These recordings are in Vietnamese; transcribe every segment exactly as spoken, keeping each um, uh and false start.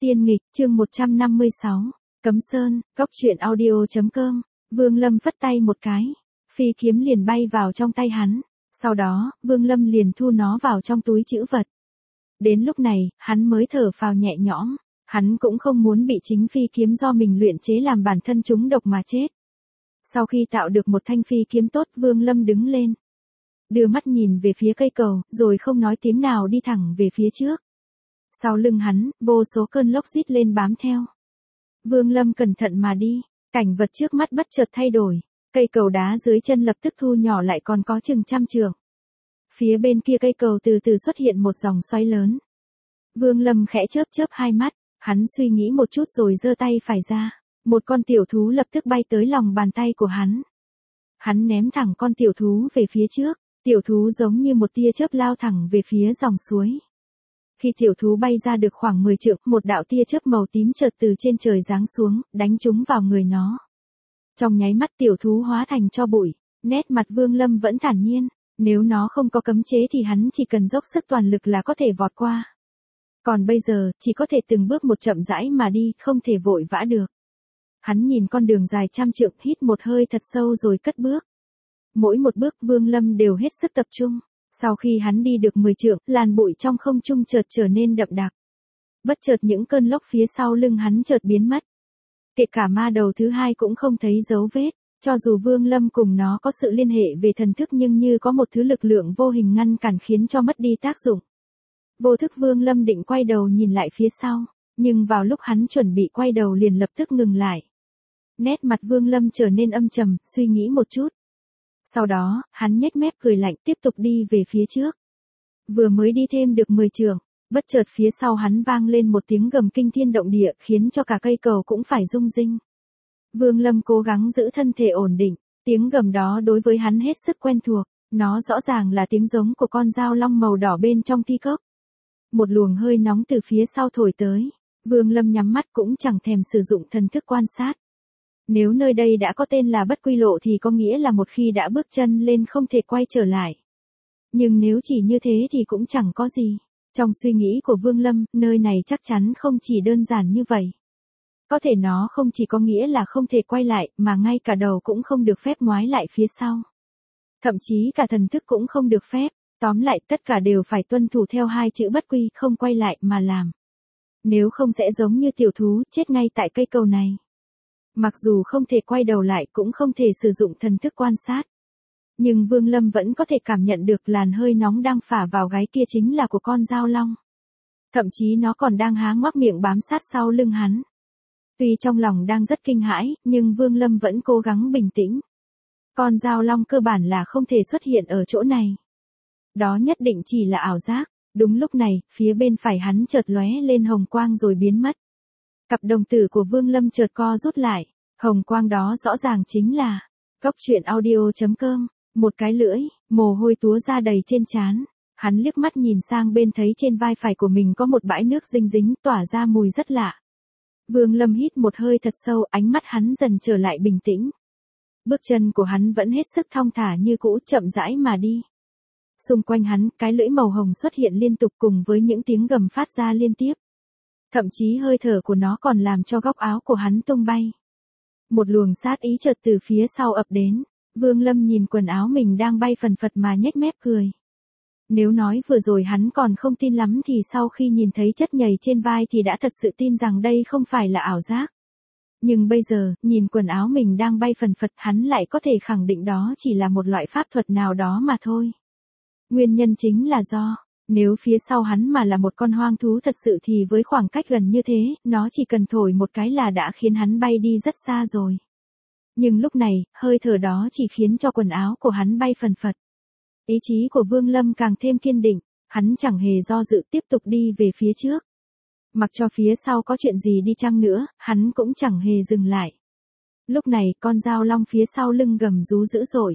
Tiên nghịch, chương một trăm năm mươi sáu, Cấm Sơn, góc truyện audio chấm com. Vương Lâm phất tay một cái, phi kiếm liền bay vào trong tay hắn, sau đó, Vương Lâm liền thu nó vào trong túi trữ vật. Đến lúc này, hắn mới thở phào nhẹ nhõm, hắn cũng không muốn bị chính phi kiếm do mình luyện chế làm bản thân trúng độc mà chết. Sau khi tạo được một thanh phi kiếm tốt, Vương Lâm đứng lên, đưa mắt nhìn về phía cây cầu, rồi không nói tiếng nào đi thẳng về phía trước. Sau lưng hắn, vô số cơn lốc rít lên bám theo. Vương Lâm cẩn thận mà đi, cảnh vật trước mắt bất chợt thay đổi, cây cầu đá dưới chân lập tức thu nhỏ lại còn có chừng trăm trượng. Phía bên kia cây cầu từ từ xuất hiện một dòng xoáy lớn. Vương Lâm khẽ chớp chớp hai mắt, hắn suy nghĩ một chút rồi giơ tay phải ra, một con tiểu thú lập tức bay tới lòng bàn tay của hắn. Hắn ném thẳng con tiểu thú về phía trước, tiểu thú giống như một tia chớp lao thẳng về phía dòng suối. Khi tiểu thú bay ra được khoảng mười trượng, một đạo tia chớp màu tím chợt từ trên trời giáng xuống, đánh trúng vào người nó. Trong nháy mắt tiểu thú hóa thành tro bụi, nét mặt Vương Lâm vẫn thản nhiên, nếu nó không có cấm chế thì hắn chỉ cần dốc sức toàn lực là có thể vọt qua. Còn bây giờ, chỉ có thể từng bước một chậm rãi mà đi, không thể vội vã được. Hắn nhìn con đường dài trăm trượng, hít một hơi thật sâu rồi cất bước. Mỗi một bước Vương Lâm đều hết sức tập trung. Sau khi hắn đi được mười trượng, làn bụi trong không trung chợt trở nên đậm đặc. Bất chợt những cơn lốc phía sau lưng hắn chợt biến mất. Kể cả ma đầu thứ hai cũng không thấy dấu vết, cho dù Vương Lâm cùng nó có sự liên hệ về thần thức nhưng như có một thứ lực lượng vô hình ngăn cản khiến cho mất đi tác dụng. Vô thức Vương Lâm định quay đầu nhìn lại phía sau, nhưng vào lúc hắn chuẩn bị quay đầu liền lập tức ngừng lại. Nét mặt Vương Lâm trở nên âm trầm, suy nghĩ một chút. Sau đó, hắn nhếch mép cười lạnh tiếp tục đi về phía trước. Vừa mới đi thêm được mười trượng, bất chợt phía sau hắn vang lên một tiếng gầm kinh thiên động địa khiến cho cả cây cầu cũng phải rung rinh. Vương Lâm cố gắng giữ thân thể ổn định, tiếng gầm đó đối với hắn hết sức quen thuộc, nó rõ ràng là tiếng giống của con dao long màu đỏ bên trong thi cốc. Một luồng hơi nóng từ phía sau thổi tới, Vương Lâm nhắm mắt cũng chẳng thèm sử dụng thần thức quan sát. Nếu nơi đây đã có tên là bất quy lộ thì có nghĩa là một khi đã bước chân lên không thể quay trở lại. Nhưng nếu chỉ như thế thì cũng chẳng có gì. Trong suy nghĩ của Vương Lâm, nơi này chắc chắn không chỉ đơn giản như vậy. Có thể nó không chỉ có nghĩa là không thể quay lại, mà ngay cả đầu cũng không được phép ngoái lại phía sau. Thậm chí cả thần thức cũng không được phép, tóm lại tất cả đều phải tuân thủ theo hai chữ bất quy, không quay lại mà làm. Nếu không sẽ giống như tiểu thú chết ngay tại cây cầu này. Mặc dù không thể quay đầu lại cũng không thể sử dụng thần thức quan sát. Nhưng Vương Lâm vẫn có thể cảm nhận được làn hơi nóng đang phả vào gáy kia chính là của con dao long. Thậm chí nó còn đang há ngoác miệng bám sát sau lưng hắn. Tuy trong lòng đang rất kinh hãi, nhưng Vương Lâm vẫn cố gắng bình tĩnh. Con dao long cơ bản là không thể xuất hiện ở chỗ này. Đó nhất định chỉ là ảo giác. Đúng lúc này, phía bên phải hắn chợt lóe lên hồng quang rồi biến mất. Cặp đồng tử của Vương Lâm chợt co rút lại, hồng quang đó rõ ràng chính là góc truyện audio chấm com, một cái lưỡi, mồ hôi túa ra đầy trên trán. Hắn liếc mắt nhìn sang bên thấy trên vai phải của mình có một bãi nước dinh dính tỏa ra mùi rất lạ. Vương Lâm hít một hơi thật sâu, ánh mắt hắn dần trở lại bình tĩnh. Bước chân của hắn vẫn hết sức thong thả như cũ, chậm rãi mà đi. Xung quanh hắn, cái lưỡi màu hồng xuất hiện liên tục cùng với những tiếng gầm phát ra liên tiếp. Thậm chí hơi thở của nó còn làm cho góc áo của hắn tung bay. Một luồng sát ý chợt từ phía sau ập đến, Vương Lâm nhìn quần áo mình đang bay phần phật mà nhếch mép cười. Nếu nói vừa rồi hắn còn không tin lắm thì sau khi nhìn thấy chất nhầy trên vai thì đã thật sự tin rằng đây không phải là ảo giác. Nhưng bây giờ, nhìn quần áo mình đang bay phần phật hắn lại có thể khẳng định đó chỉ là một loại pháp thuật nào đó mà thôi. Nguyên nhân chính là do, nếu phía sau hắn mà là một con hoang thú thật sự thì với khoảng cách gần như thế, nó chỉ cần thổi một cái là đã khiến hắn bay đi rất xa rồi. Nhưng lúc này, hơi thở đó chỉ khiến cho quần áo của hắn bay phần phật. Ý chí của Vương Lâm càng thêm kiên định, hắn chẳng hề do dự tiếp tục đi về phía trước. Mặc cho phía sau có chuyện gì đi chăng nữa, hắn cũng chẳng hề dừng lại. Lúc này, con dao long phía sau lưng gầm rú dữ dội.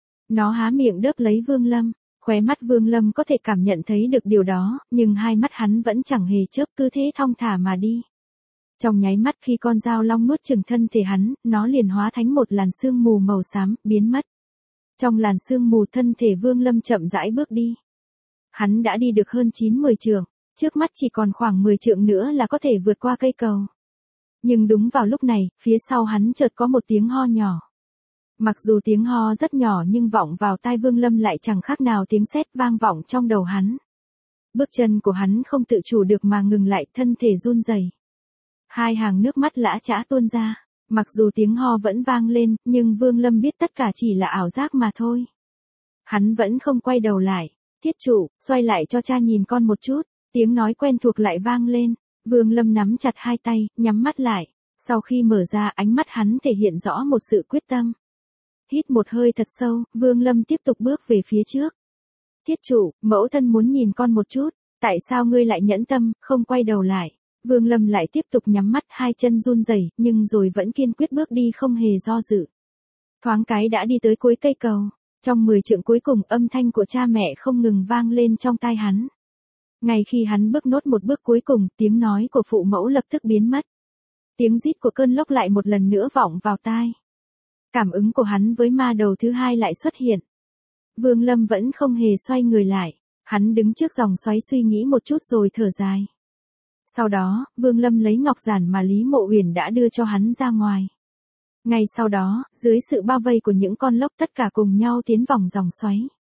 Nó há miệng đớp lấy Vương Lâm. Khóe mắt Vương Lâm có thể cảm nhận thấy được điều đó, nhưng hai mắt hắn vẫn chẳng hề chớp, cứ thế thong thả mà đi. Trong nháy mắt khi con dao long nuốt chửng thân thể hắn, nó liền hóa thành một làn sương mù màu xám, biến mất. Trong làn sương mù thân thể Vương Lâm chậm rãi bước đi. Hắn đã đi được hơn chín mười trượng, Trước mắt chỉ còn khoảng mười trượng nữa là có thể vượt qua cây cầu. Nhưng đúng vào lúc này, phía sau hắn chợt có một tiếng ho nhỏ. Mặc dù tiếng ho rất nhỏ nhưng vọng vào tai Vương Lâm lại chẳng khác nào tiếng sét vang vọng trong đầu hắn. Bước chân của hắn không tự chủ được mà ngừng lại, thân thể run rẩy. Hai hàng nước mắt lã chã tuôn ra. Mặc dù tiếng ho vẫn vang lên, nhưng Vương Lâm biết tất cả chỉ là ảo giác mà thôi. Hắn vẫn không quay đầu lại. Thiết chủ, xoay lại cho cha nhìn con một chút. Tiếng nói quen thuộc lại vang lên. Vương Lâm nắm chặt hai tay, nhắm mắt lại. Sau khi mở ra, ánh mắt hắn thể hiện rõ một sự quyết tâm. Hít một hơi thật sâu, Vương Lâm tiếp tục bước về phía trước. Thiết chủ, mẫu thân muốn nhìn con một chút. Tại sao ngươi lại nhẫn tâm, không quay đầu lại? Vương Lâm lại tiếp tục nhắm mắt, hai chân run rẩy, nhưng rồi vẫn kiên quyết bước đi không hề do dự. Thoáng cái đã đi tới cuối cây cầu. Trong mười trượng cuối cùng, âm thanh của cha mẹ không ngừng vang lên trong tai hắn. Ngay khi hắn bước nốt một bước cuối cùng, tiếng nói của phụ mẫu lập tức biến mất. Tiếng rít của cơn lốc lại một lần nữa vọng vào tai. Cảm ứng của hắn với ma đầu thứ hai lại xuất hiện. Vương Lâm vẫn không hề xoay người lại. Hắn đứng trước dòng xoáy suy nghĩ một chút rồi thở dài. Sau đó, Vương Lâm lấy ngọc giản mà Lý Mộ Uyển đã đưa cho hắn ra ngoài. Ngay sau đó, dưới sự bao vây của những con lốc tất cả cùng nhau tiến vòng dòng xoáy.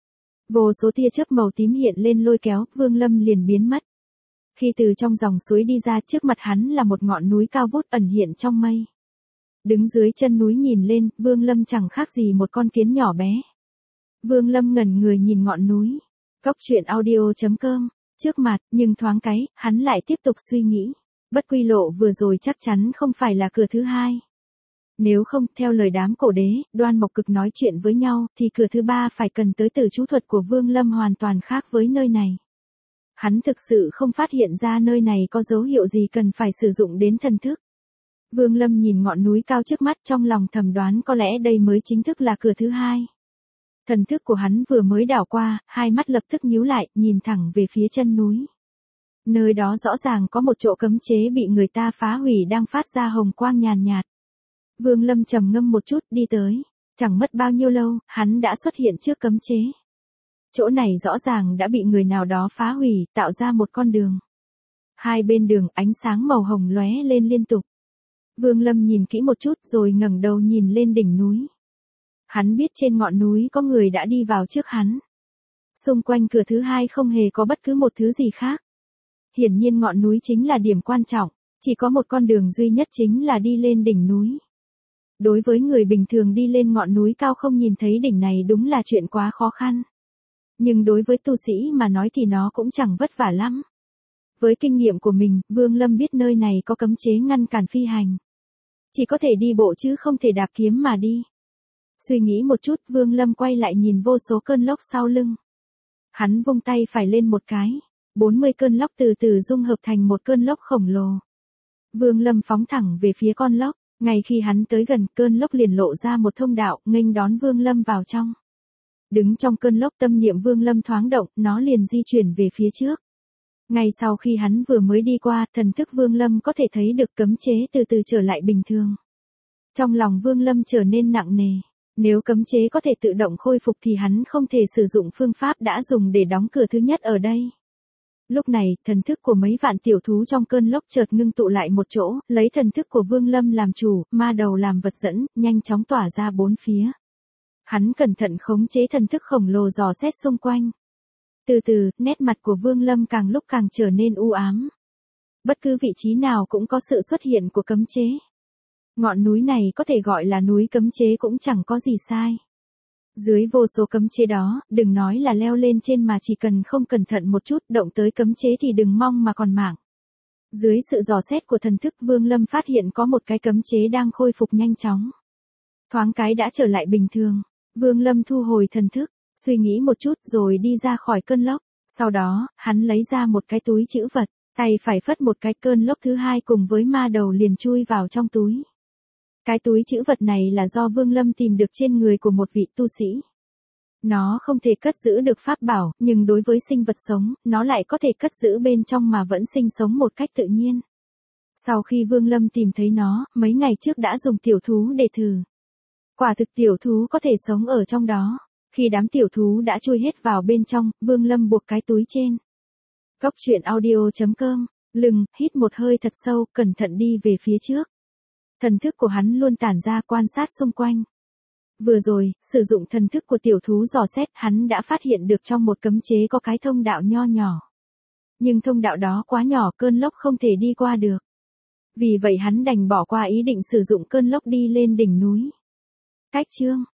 Vô số tia chớp màu tím hiện lên lôi kéo, Vương Lâm liền biến mất. Khi từ trong dòng suối đi ra, trước mặt hắn là một ngọn núi cao vút ẩn hiện trong mây. Đứng dưới chân núi nhìn lên, Vương Lâm chẳng khác gì một con kiến nhỏ bé. Vương Lâm ngẩn người nhìn ngọn núi. Cốc truyện audio chấm com. Trước mặt, nhưng thoáng cái, hắn lại tiếp tục suy nghĩ. Bất quy lộ vừa rồi chắc chắn không phải là cửa thứ hai. Nếu không, theo lời đám cổ đế, Đoan Mộc Cực nói chuyện với nhau, thì cửa thứ ba phải cần tới từ chú thuật của Vương Lâm hoàn toàn khác với nơi này. Hắn thực sự không phát hiện ra nơi này có dấu hiệu gì cần phải sử dụng đến thần thức. Vương Lâm nhìn ngọn núi cao trước mắt, trong lòng thầm đoán có lẽ đây mới chính thức là cửa thứ hai. Thần thức của hắn vừa mới đảo qua, hai mắt lập tức nhíu lại, nhìn thẳng về phía chân núi. Nơi đó rõ ràng có một chỗ cấm chế bị người ta phá hủy đang phát ra hồng quang nhàn nhạt. Vương Lâm trầm ngâm một chút, đi tới. Chẳng mất bao nhiêu lâu, hắn đã xuất hiện trước cấm chế. Chỗ này rõ ràng đã bị người nào đó phá hủy, tạo ra một con đường. Hai bên đường, ánh sáng màu hồng lóe lên liên tục. Vương Lâm nhìn kỹ một chút rồi ngẩng đầu nhìn lên đỉnh núi. Hắn biết trên ngọn núi có người đã đi vào trước hắn. Xung quanh cửa thứ hai không hề có bất cứ một thứ gì khác. Hiển nhiên ngọn núi chính là điểm quan trọng, chỉ có một con đường duy nhất chính là đi lên đỉnh núi. Đối với người bình thường đi lên ngọn núi cao không nhìn thấy đỉnh này đúng là chuyện quá khó khăn. Nhưng đối với tu sĩ mà nói thì nó cũng chẳng vất vả lắm. Với kinh nghiệm của mình, Vương Lâm biết nơi này có cấm chế ngăn cản phi hành. Chỉ có thể đi bộ chứ không thể đạp kiếm mà đi. Suy nghĩ một chút, Vương Lâm quay lại nhìn vô số cơn lốc sau lưng. Hắn vung tay phải lên một cái. bốn mươi cơn lốc từ từ dung hợp thành một cơn lốc khổng lồ. Vương Lâm phóng thẳng về phía con lốc. Ngay khi hắn tới gần, cơn lốc liền lộ ra một thông đạo, nghênh đón Vương Lâm vào trong. Đứng trong cơn lốc, tâm niệm Vương Lâm thoáng động, nó liền di chuyển về phía trước. Ngay sau khi hắn vừa mới đi qua, thần thức Vương Lâm có thể thấy được cấm chế từ từ trở lại bình thường. Trong lòng Vương Lâm trở nên nặng nề. Nếu cấm chế có thể tự động khôi phục thì hắn không thể sử dụng phương pháp đã dùng để đóng cửa thứ nhất ở đây. Lúc này, thần thức của mấy vạn tiểu thú trong cơn lốc chợt ngưng tụ lại một chỗ, lấy thần thức của Vương Lâm làm chủ, ma đầu làm vật dẫn, nhanh chóng tỏa ra bốn phía. Hắn cẩn thận khống chế thần thức khổng lồ dò xét xung quanh. Từ từ, nét mặt của Vương Lâm càng lúc càng trở nên u ám. Bất cứ vị trí nào cũng có sự xuất hiện của cấm chế. Ngọn núi này có thể gọi là núi cấm chế cũng chẳng có gì sai. Dưới vô số cấm chế đó, đừng nói là leo lên trên mà chỉ cần không cẩn thận một chút động tới cấm chế thì đừng mong mà còn mạng. Dưới sự dò xét của thần thức, Vương Lâm phát hiện có một cái cấm chế đang khôi phục nhanh chóng. Thoáng cái đã trở lại bình thường. Vương Lâm thu hồi thần thức, suy nghĩ một chút rồi đi ra khỏi cơn lốc. Sau đó, hắn lấy ra một cái túi trữ vật, tay phải phất một cái, cơn lốc thứ hai cùng với ma đầu liền chui vào trong túi. Cái túi trữ vật này là do Vương Lâm tìm được trên người của một vị tu sĩ. Nó không thể cất giữ được pháp bảo, nhưng đối với sinh vật sống, nó lại có thể cất giữ bên trong mà vẫn sinh sống một cách tự nhiên. Sau khi Vương Lâm tìm thấy nó, mấy ngày trước đã dùng tiểu thú để thử. Quả thực tiểu thú có thể sống ở trong đó. Khi đám tiểu thú đã chui hết vào bên trong, Vương Lâm buộc cái túi trên. Cóc truyện audio chấm com, lưng, hít một hơi thật sâu, cẩn thận đi về phía trước. Thần thức của hắn luôn tản ra quan sát xung quanh. Vừa rồi, sử dụng thần thức của tiểu thú dò xét, hắn đã phát hiện được trong một cấm chế có cái thông đạo nho nhỏ. Nhưng thông đạo đó quá nhỏ, cơn lốc không thể đi qua được. Vì vậy hắn đành bỏ qua ý định sử dụng cơn lốc đi lên đỉnh núi. Cách chương